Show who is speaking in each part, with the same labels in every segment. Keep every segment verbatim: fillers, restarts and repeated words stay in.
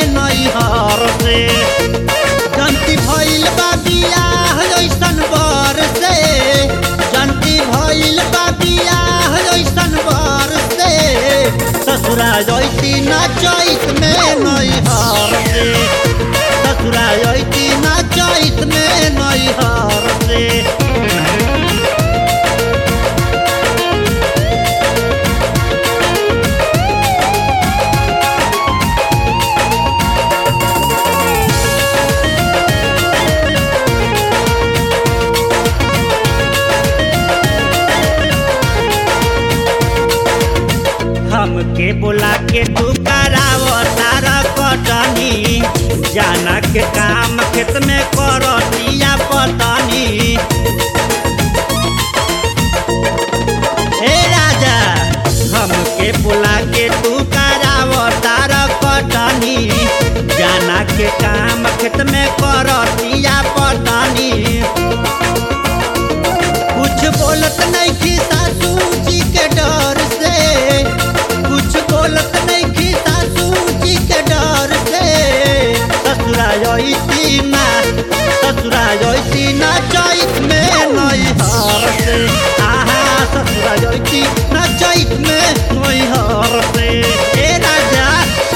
Speaker 1: नैहर से जनती भइल बा बियाह ऐसन बर से जनती भइल बा बियाह ऐसन बर से ससुरा जैती ना चैत में नैहर से ससुरा जैती ना चैत में नैहर से हमके बोला के तू कराव तारा कटनी जाना के काम खेत में करतिया पटनी हे राजा हमके बोला के तू कराव तारा कटनी जाना के काम खेत में करतिया पटनी कुछ बोलत नहीं की सासू जी के डर से कुछ बोलत नहीं की सासू जी के डर से ससुरा जैती ना ससुरा जैती ना चैत में नैहर से आहा ससुरा जैती ना चैत में नैहर से ए राजा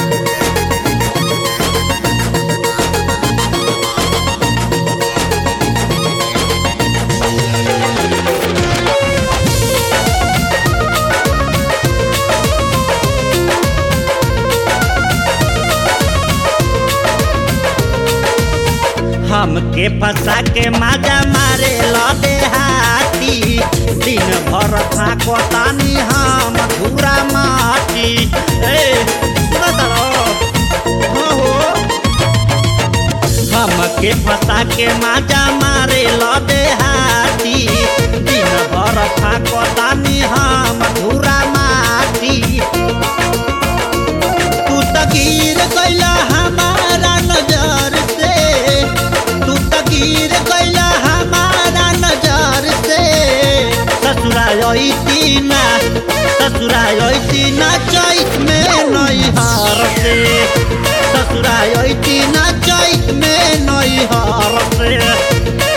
Speaker 1: हमके फंसा के माजा मारे लदे हाथी दिन भर फाको तानी हम धूरा माटी ए हो हमके फंसा के माजा मारे लदे हाथी दिन भर फाको तानी हम धूरा माटी तू त गिर गइला हमारा नजर से गिर गइला हमारा नजर से ससुरा जैती ना ससुरा जैती ना चैत में नैहर से ससुरा जैती ना चैत में नैहर से